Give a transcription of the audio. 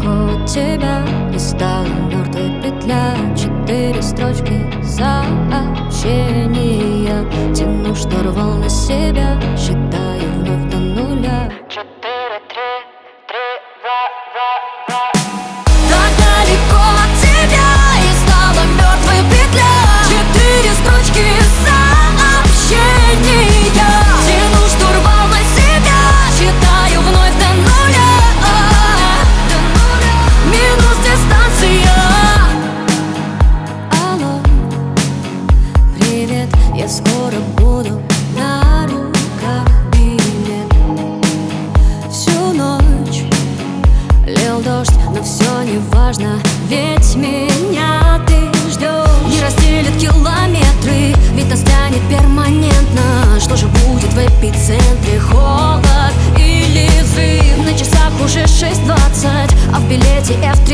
далеко от тебя, и стала мертвой петля. 4 строчки сообщения тяну, что рвал на себя, считаю вновь до нуля. 4, 3, 3, 2, 2, 2. Так далеко от тебя, и стала мертвой петля. 4 строчки сообщения тяну, что рвал на себя, считаю вновь до нуля. Минус дистанция. Алло, привет, я скоро буду на руках билет. Всю ночь лил дождь, но все не важно, ведь меня ты ждешь. Не разделят километры, ведь нас тянет перманентно. Что же будет в эпицентре, холод или взрыв? На часах уже 6:20, а в билете F3.